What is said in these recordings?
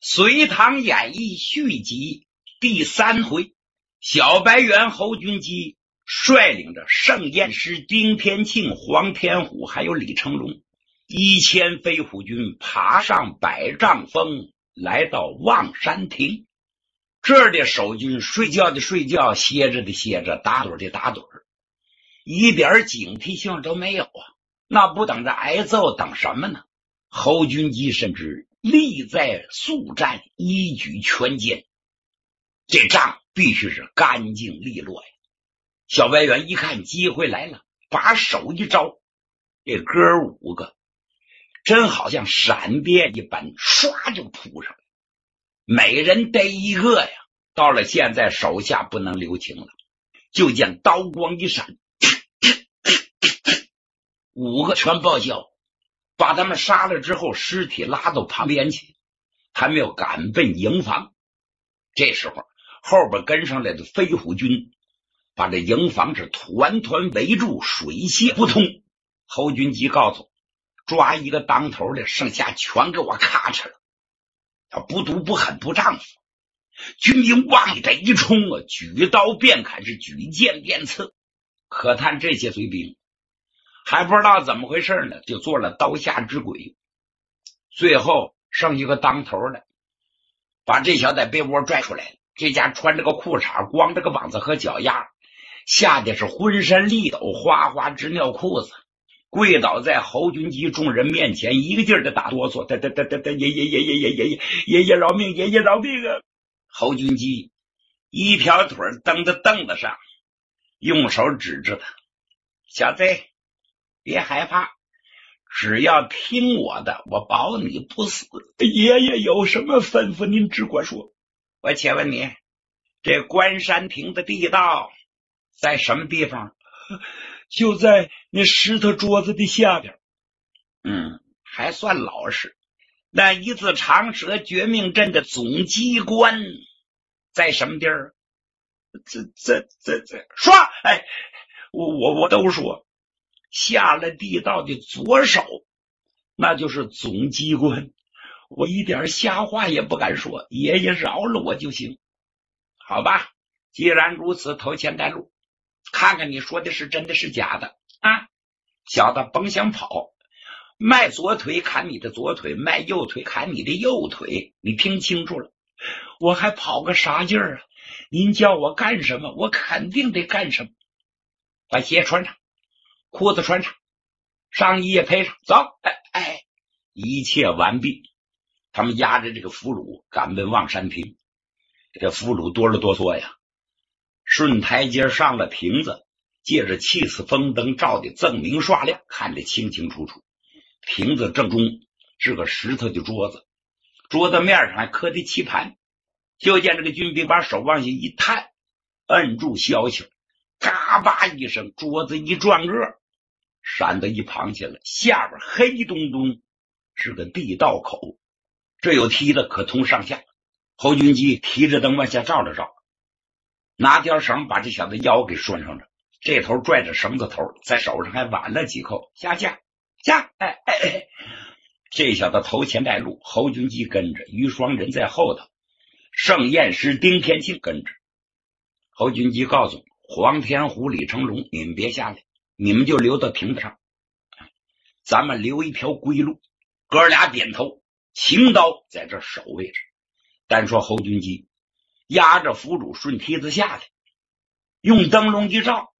隋唐演义续集第3回，小白猿侯君基率领着盛彦师丁天庆、黄天虎还有李成龙1000飞虎军爬上百丈峰，来到望山亭。这儿的守军睡觉的睡觉，歇着的歇着，打盹的打盹，一点警惕性都没有啊！那不等着挨揍等什么呢？侯君基甚至力在速战，一举全歼，这仗必须是干净利落呀！小白猿一看机会来了，把手一招，这哥5个真好像闪电一般，唰就扑上来，每人逮一个呀！到了现在手下不能留情了，就见刀光一闪，5个全报销，把他们杀了之后，尸体拉到旁边去，还没有赶奔营房。这时候后边跟上来的飞虎军把这营房是团团围住，水泄不通。侯君基告诉抓一个当头的，剩下全给我咔哧了。他不毒不狠不丈夫，军兵往里这一冲啊，举刀便砍，是举剑便刺。可叹这些随兵还不知道怎么回事呢，就做了刀下之鬼。最后剩一个当头的，把这小子被窝拽出来了。这家穿着个裤衩，光着个膀子和脚丫，吓得是浑身力抖，哗哗直尿裤子，跪倒在侯君基众人面前，一个劲儿的打哆嗦，爷爷饶命，爷爷饶命啊！侯君基一条腿蹬在凳子上，用手指着他，小子别害怕，只要听我的，我保你不死。爷爷有什么吩咐您只管说。我且问你，这关山亭的地道在什么地方？就在那石头桌子的下边。还算老实。那一字长蛇绝命阵的总机关在什么地儿？说，我都说，下了地道的左手，那就是总机关。我一点瞎话也不敢说，爷爷饶了我就行。好吧，既然如此，头前带路，看看你说的是真的是假的啊！小子甭想跑，迈左腿砍你的左腿，迈右腿砍你的右腿，你听清楚了。我还跑个啥劲儿啊？您叫我干什么，我肯定得干什么。把鞋穿上，裤子穿上，上衣也配上，走！一切完毕。他们押着这个俘虏赶奔望山亭。这俘虏哆了哆嗦呀，顺台阶上了亭子，借着气死风灯照的锃明刷亮，看得清清楚楚。亭子正中是个石头的桌子，桌子面上还刻的棋盘。就见这个军兵把手往下一探，摁住消息，嘎巴一声，桌子一转个，闪到一旁去了。下边黑咚咚是个地道口，这有梯子可通上下。侯君基提着灯往下照了照，拿条绳把这小子腰给拴上了，这头拽着绳子头，在手上还挽了几扣，下。这小子头前带路，侯君基跟着，于双人在后头，盛彦师丁天庆跟着。侯君基告诉黄天虎、李成龙，你们别下来，你们就留到亭子上，咱们留一条归路。哥俩点头，擎刀在这守卫着。单说侯君基压着俘虏顺梯子下来，用灯笼一照，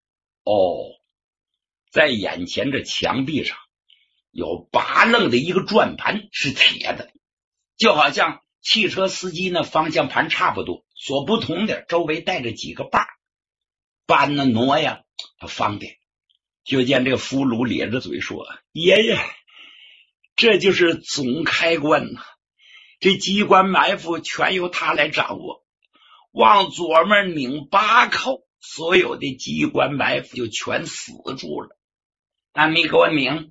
在眼前这墙壁上有拔楞的一个转盘，是铁的，就好像汽车司机那方向盘差不多，所不同的周围带着几个把，扳呢挪呀方便。就见这个俘虏咧着嘴说，爷爷，这就是总开关呐，这机关埋伏全由他来掌握，往左面拧8扣，所有的机关埋伏就全死住了。那你给我拧，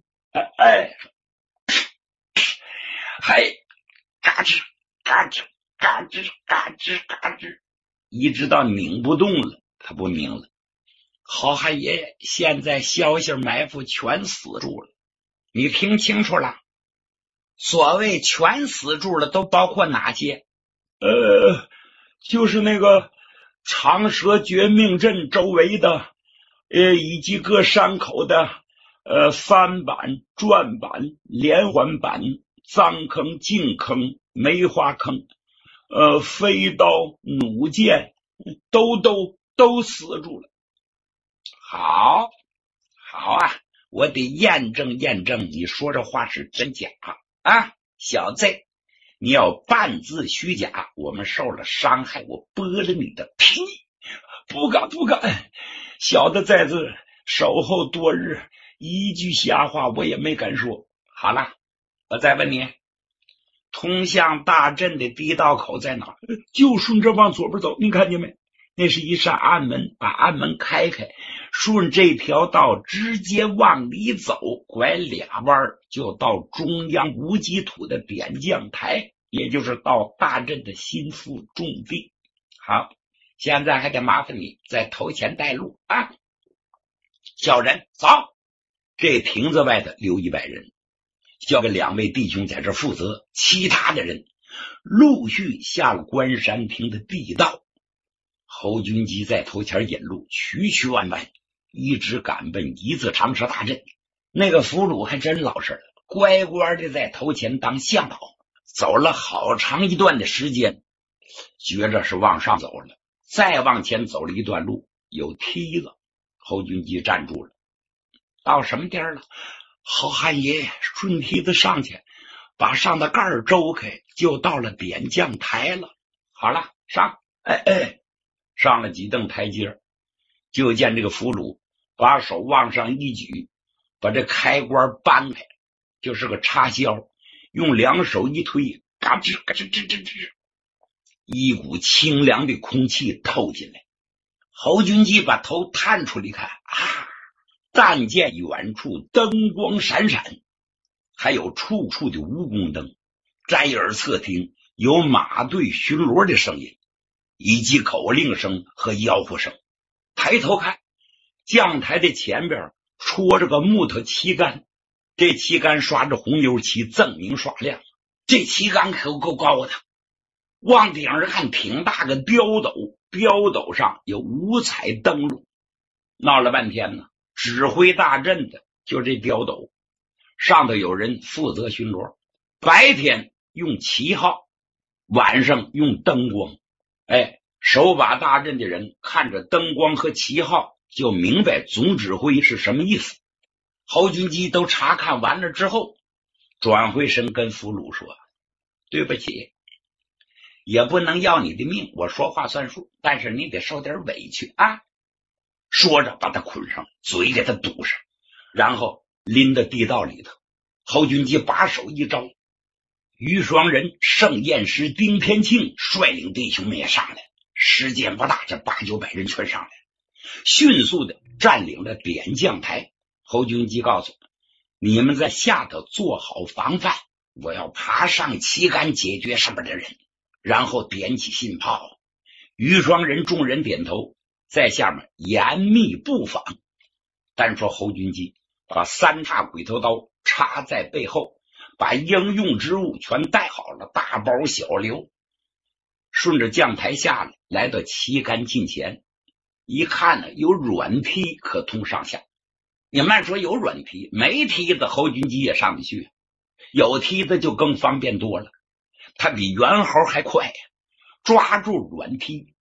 嘎吱嘎吱嘎吱嘎吱嘎吱，一直到拧不动了，他不拧了。好汉爷爷，现在消息埋伏全死住了，你听清楚了， 所谓全死住了都包括哪些？ 就是那个长蛇绝命阵周围的以及各山口的翻板、转板、连环板、脏坑、净坑、梅花坑，飞刀、弩箭都死住了。 好啊，我得验证验证你说这话是真假啊，小贼，你要半字虚假，我们受了伤害，我剥了你的皮！ 不敢，小的在这守候多日，一句瞎话我也没敢说。 好了，我再问你，通向大阵的地道口在哪？ 就顺着往左边走，您看见没？那是一扇暗门，把暗门开开，顺这条道直接往里走，拐俩弯就到中央无极土的点将台，也就是到大阵的心腹重地。 好，现在还得麻烦你在头前带路啊！叫人走，这亭子外的留100人，交给2位弟兄在这负责，其他的人陆续下了关山亭的地道。侯君集在头前引路，曲曲弯弯，一直赶奔一字长蛇大阵。那个俘虏还真老实了，乖乖的在头前当向导。走了好长一段的时间，觉着是往上走了，再往前走了一段路，有梯子。侯君集站住了，到什么地儿了？ 好汉爷顺梯子上去，把上的盖儿周开，就到了点将台了。 好了，上！上了几蹬台阶，就见这个俘虏把手往上一举，把这开关搬开，就是个插销，用2手一推，嘎吱嘎吱吱吱吱，一股清凉的空气透进来。侯君集把头探出来看但见远处灯光闪闪，还有处处的蜈蚣灯，摘耳侧听有马队巡逻的声音，以及口令声和吆喝声。抬头看，将台的前边戳着个木头旗杆，这旗杆刷着红油漆，锃明刷亮。这旗杆可够高的，往顶上看挺大个标斗，标斗上有5彩灯笼。闹了半天呢，指挥大阵的就这标斗，上头有人负责巡逻，白天用旗号，晚上用灯光。手把大阵的人看着灯光和旗号，就明白总指挥是什么意思。侯君集都查看完了之后，转回身跟俘虏说：对不起，也不能要你的命，我说话算数，但是你得受点委屈啊！说着把他捆上，嘴给他堵上，然后拎到地道里头。侯君集把手一招，于双人、盛验师、丁天庆率领弟兄们也上来，时间不大，这8、900人全上来，迅速的占领了点将台。侯君集告诉你们在下头做好防范，我要爬上旗杆解决上面的人，然后点起信炮。于双人众人点头，在下面严密布防。单说侯君集把3叉鬼头刀插在背后，把应用之物全带好了，大包小流，顺着将台下来，来到旗杆近前，一看呢，有软梯可通上下。你慢说有软梯，没梯子侯君集也上得去，有梯子就更方便多了，他比猿猴还快呀！抓住软梯，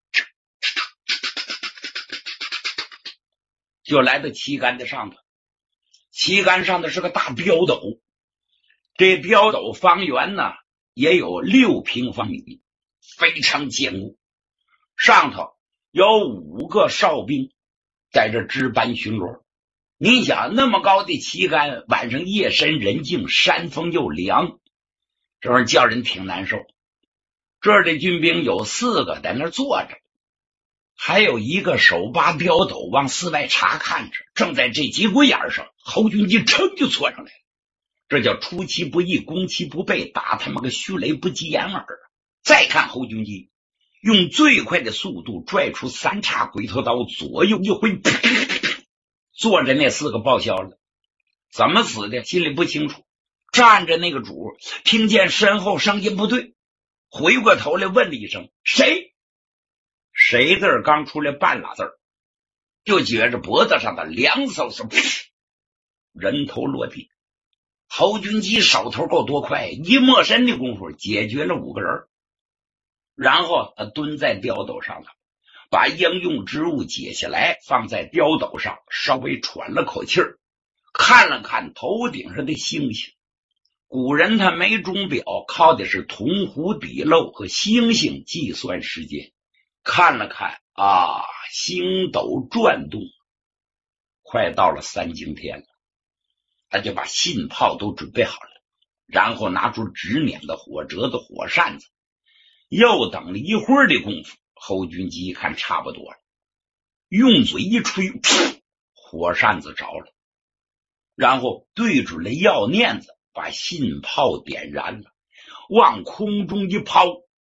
就来到旗杆的上头。旗杆上的是个大标斗，这标斗方圆呢也有6平方米，非常坚固。上头有5个哨兵在这值班巡逻。你想那么高的旗杆，晚上夜深人静，山风又凉，这玩意儿叫人挺难受。这儿的军兵有4个在那坐着，还有1个手拔标斗往四外查看着。正在这节骨眼上，侯君集噌就窜上来了。这叫出其不意，攻其不备，打他们个虚雷不及掩耳。再看侯君集用最快的速度拽出3叉鬼头刀，左右一挥，坐着那4个报销了。怎么死的心里不清楚， 站着那个主听见身后声音不对，回过头来问了一声：“谁？”谁字儿刚出来半拉字儿，就觉着脖子上的凉飕飕，人头落地。侯军基手头够多快，一摸身的功夫解决了5个人，然后他蹲在吊斗上了，把应用之物解下来放在吊斗上，稍微喘了口气儿，看了看头顶上的星星。古人他没钟表，靠的是铜壶底漏和星星计算时间。看了看啊，星斗转动，快到了3更天了。他就把信炮都准备好了，然后拿出直捻的火折子、火扇子，又等了一会儿的功夫，侯军基一看差不多了，用嘴一吹，火扇子着了，然后对准了药念子，把信炮点燃了，往空中一抛，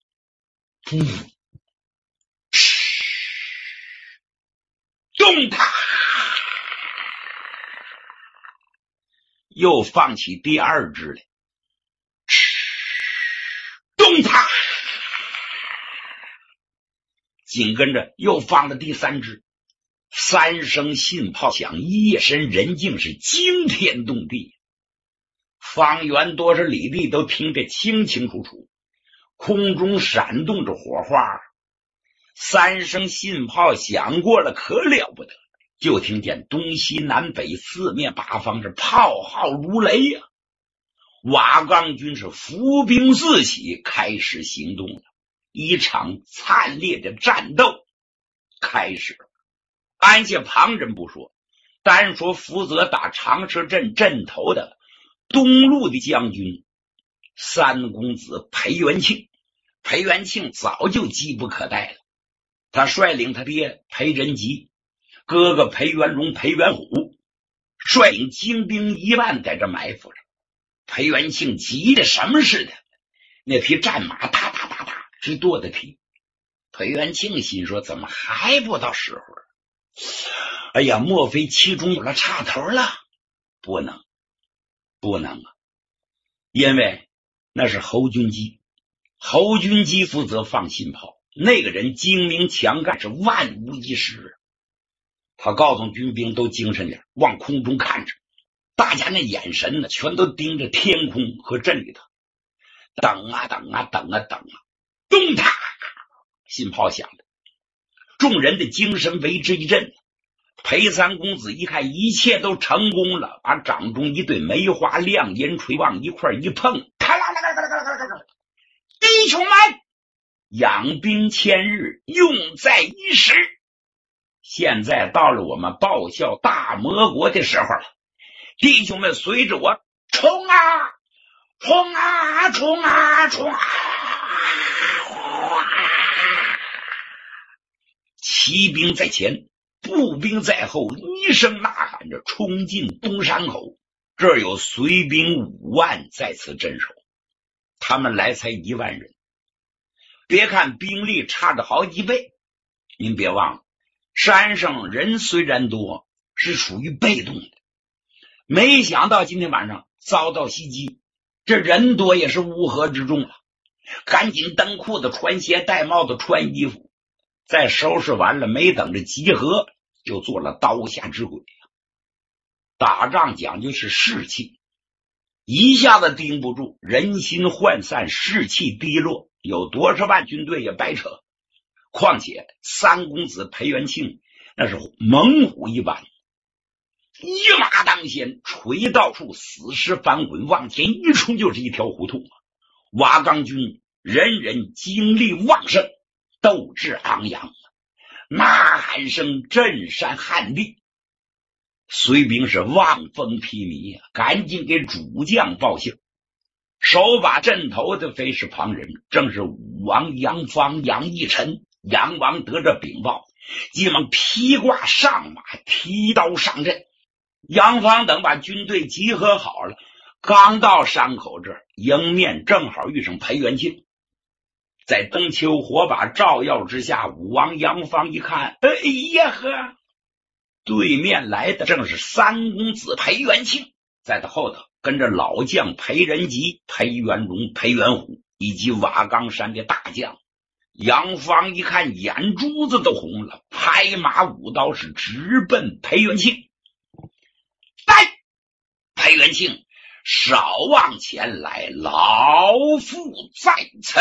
动它，又放起第2支来，动它，紧跟着又放了第3支。3声信炮响，夜深人静，是惊天动地，方圆多少里地都听得清清楚楚，空中闪动着火花。3声信炮响过了，可了不得，就听见东西南北四面八方是炮号如雷呀！瓦岗军是伏兵四起，开始行动了，一场惨烈的战斗开始了。按下旁人不说，单说负责打长蛇阵阵头的东路的将军3公子裴元庆。裴元庆早就急不可待了，他率领他爹裴仁吉、哥哥裴元荣、裴元虎，率领精兵1万在这埋伏着。裴元庆急得什么似的，那匹战马哒哒哒哒直跺着蹄。裴元庆心说，怎么还不到时候？哎呀，莫非其中有了插头了？不能啊，因为那是侯军基，侯军基负责放信炮，那个人精明强干，是万无一失。他告诉军兵都精神点，往空中看着，大家那眼神呢，全都盯着天空和阵里头，等啊等啊等啊等啊，动它！信炮响了，众人的精神为之一振。裴3公子一看一切都成功了，把掌中一对梅花亮银锤往一块一碰，弟兄们，养兵千日，用在一时。现在到了我们报效大魔国的时候了，弟兄们随着我冲啊冲啊冲啊冲啊！骑兵在前，步兵在后，一声呐喊着冲进东山口。这儿有随兵5万在此镇守，他们来才1万人。别看兵力差着好几倍，您别忘了，山上人虽然多，是属于被动的。没想到今天晚上遭到袭击，这人多也是乌合之众了，赶紧蹬裤子、穿鞋、戴帽子、穿衣服，再收拾完了，没等着集合，就做了刀下之鬼。打仗讲究是士气，一下子盯不住，人心涣散，士气低落，有多少万军队也白扯。况且3公子裴元庆那是猛虎一般，一马当先，锤到处，死尸翻滚，往前一冲就是一条胡同。瓦岗军人人精力旺盛，斗志昂扬，呐喊声震山撼地。随兵是望风披靡啊，赶紧给主将报信。手把阵头的非是旁人，正是武王杨方、杨义臣。杨王得着禀报，急忙披挂上马，提刀上阵。杨方等把军队集合好了，刚到山口这儿，迎面正好遇上裴元庆。在灯球火把照耀之下，武王杨方一看，哎呀呵，对面来的正是3公子裴元庆，在他后头跟着老将裴仁吉、裴元荣、裴元虎以及瓦岗山的大将杨芳一看眼珠子都红了，拍马舞刀是直奔裴元庆。来，裴元庆少往前来，老夫在此。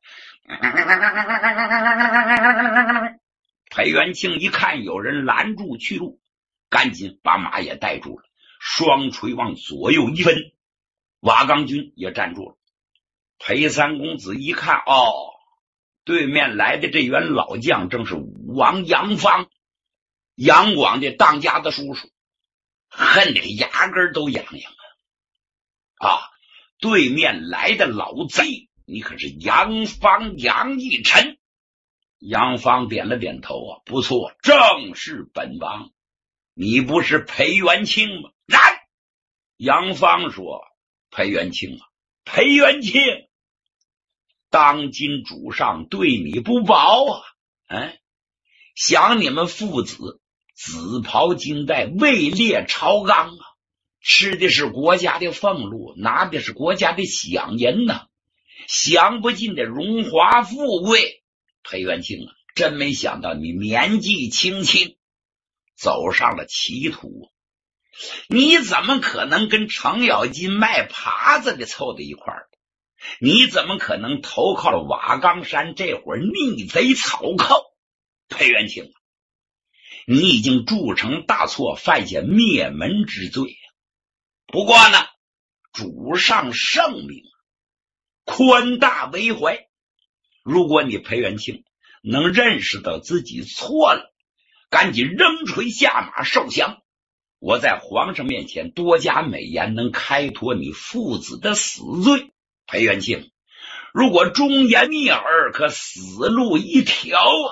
裴元庆一看有人拦住去路，赶紧把马也带住了，双锤往左右一分，瓦岗军也站住了。裴三公子一看，对面来的这员老将正是武王杨芳，杨广的当家的叔叔，恨得牙根都痒痒啊！对面来的老贼，你可是杨芳杨义臣。杨芳点了点头啊，不错，正是本王。你不是裴元庆吗？然，杨芳说：裴元庆啊，裴元庆，当今主上对你不薄啊！想你们父子紫袍金带，位列朝纲啊，吃的是国家的俸禄，拿的是国家的饷银呐，享不尽的荣华富贵。裴元庆啊，真没想到你年纪轻轻走上了歧途，你怎么可能跟程咬金卖耙子的凑在一块儿？你怎么可能投靠了瓦岗山这伙逆贼草寇？裴元庆，你已经铸成大错，犯下灭门之罪。不过呢，主上圣明，宽大为怀。如果你裴元庆能认识到自己错了，赶紧扔锤下马受降，我在皇上面前多加美言，能开脱你父子的死罪。裴元庆，如果忠言逆耳，可死路一条啊！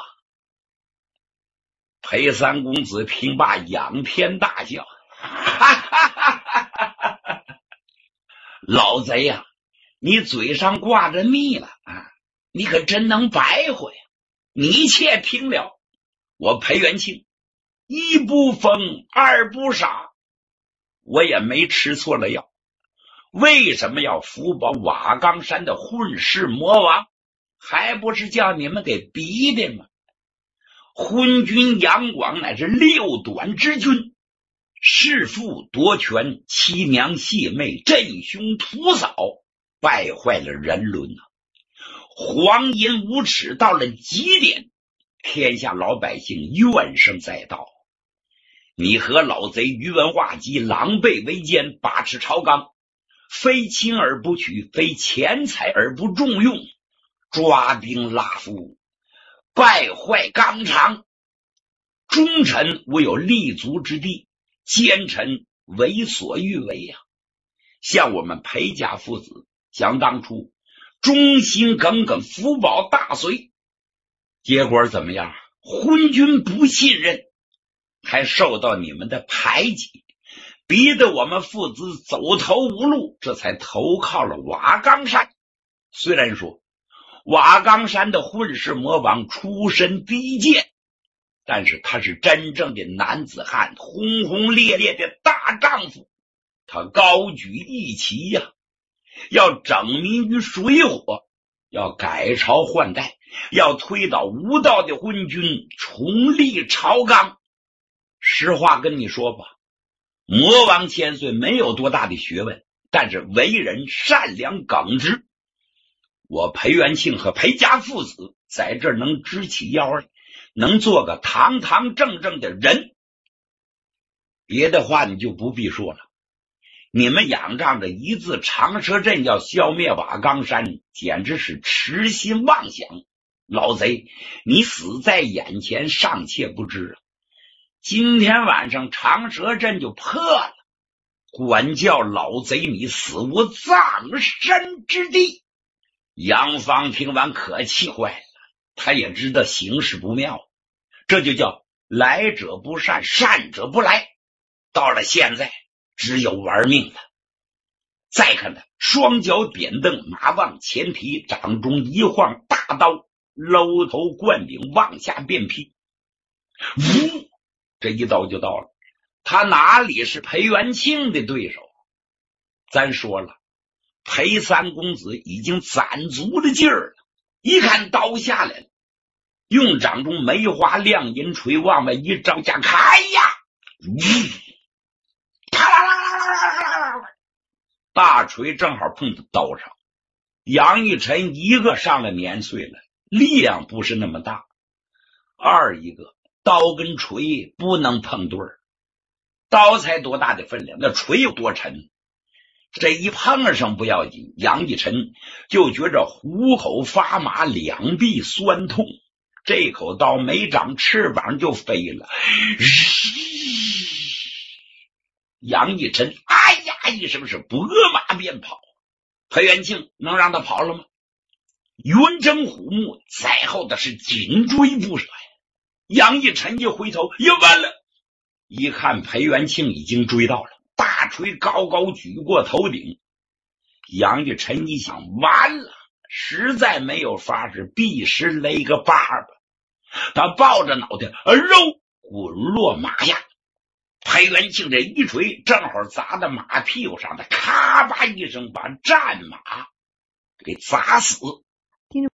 裴三公子听罢仰天大笑，哈哈哈哈哈！老贼呀，你嘴上挂着蜜了啊，你可真能白活呀！你且听了，我裴元庆一不疯二不傻，我也没吃错了药。为什么要扶保瓦岗山的混世魔王？还不是叫你们给逼的吗？昏君杨广乃是六短之君，弑父夺权，欺娘谢妹，震凶屠嫂，败坏了人伦啊！荒淫无耻到了极点，天下老百姓怨声载道。你和老贼宇文化及狼狈为奸，把持朝纲，非亲而不取，非钱财而不重用，抓兵拉夫，败坏纲常，忠臣无有立足之地，奸臣为所欲为呀！像我们裴家父子，想当初忠心耿耿辅保大隋，结果怎么样？昏君不信任，还受到你们的排挤，逼得我们父子走投无路，这才投靠了瓦岗山。虽然说瓦岗山的混世魔王出身低贱，但是他是真正的男子汉，轰轰烈烈的大丈夫，他高举义旗呀，要整民于水火，要改朝换代，要推倒无道的昏君，重立朝纲。实话跟你说吧，魔王千岁没有多大的学问，但是为人善良耿直。我裴元庆和裴家父子在这儿能支起腰来，能做个堂堂正正的人，别的话你就不必说了。你们仰仗着一字长蛇阵要消灭瓦岗山，简直是痴心妄想。老贼，你死在眼前尚且不知啊，今天晚上长蛇阵就破了，管教老贼你死无葬身之地。杨芳听完可气坏了，他也知道形势不妙，这就叫来者不善，善者不来。到了现在只有玩命了。再看他双脚点蹬，马往前提，掌中一晃大刀，搂头贯顶往下便劈，呜，这一刀就到了。他哪里是裴元庆的对手？ 咱说了，裴三公子已经攒足了劲儿了，一看刀下来了，用掌中梅花亮银锤往外一招架，开呀！啪啦啦啦啦啦啦！大锤正好碰到刀上，杨一晨一个上来碾碎了，力量不是那么大；二一个刀跟锤不能碰对儿，刀才多大的分量，那锤有多沉？这一碰上不要紧，杨一晨就觉着虎口发麻，两臂酸痛。这口刀没长翅膀就飞了，杨一晨哎呀一声是拨马便跑。裴元庆能让他跑了吗？云蒸虎目在后的是紧追不舍。杨一晨一回头也完了，一看裴元庆已经追到了，大锤高高举过头顶。杨一晨一想，完了，实在没有法子，必须勒个巴巴。他抱着脑袋肉滚落马下。裴元庆这一锤正好砸在马屁股上，他咔吧一声把战马给砸死。